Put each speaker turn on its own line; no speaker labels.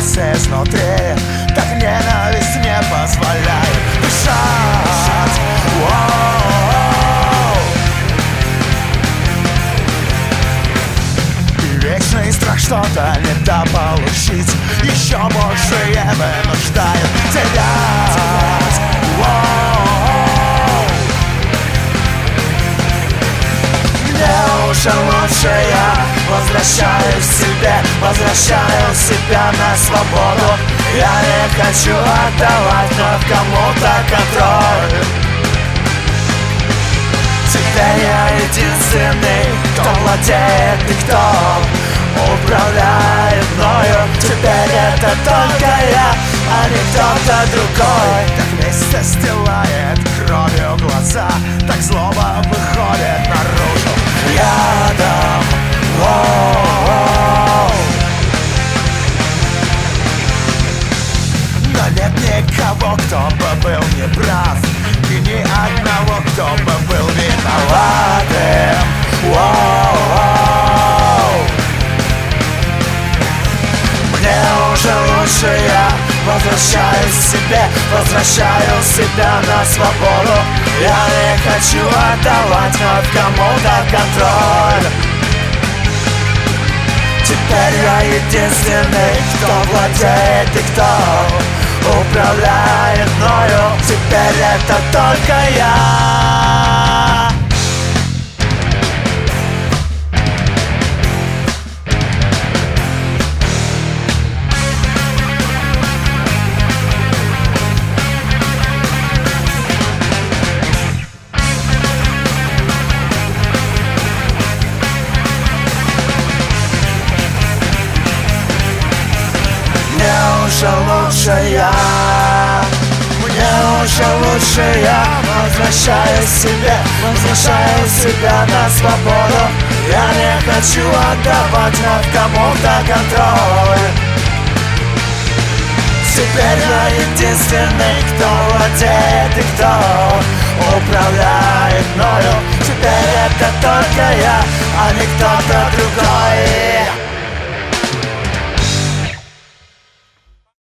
нас изнутри, так ненависть не позволяет дышать. И вечный страх что-то недополучить еще больше вынуждает терять. Мне уже лучше, я возвращаюсь к себе, возвращаю себя на свободу. Я не хочу отдавать над кому-то контроль. Теперь я единственный, кто владеет и кто управляет мною. Теперь это только я, а не кто-то другой. Так месть застилает кровью глаза, так злоба выходит наружу. Рядом, но нет никого, кто бы был неправ, и ни одного, кто бы был виноватым. Мне уже лучше, я возвращаюсь к себе, возвращаю себя на свободу. Я не хочу отдавать над кому-то контроль. Теперь я единственный, кто владеет и кто управляет мною. Теперь это только я. Мне лучше я, мне уже лучше я возвращаю себе, возвращаю себя на свободу. Я не хочу отдавать над кому-то контроль. Теперь я единственный, кто владеет и кто управляет мною. Теперь это только я, а не кто-то другой.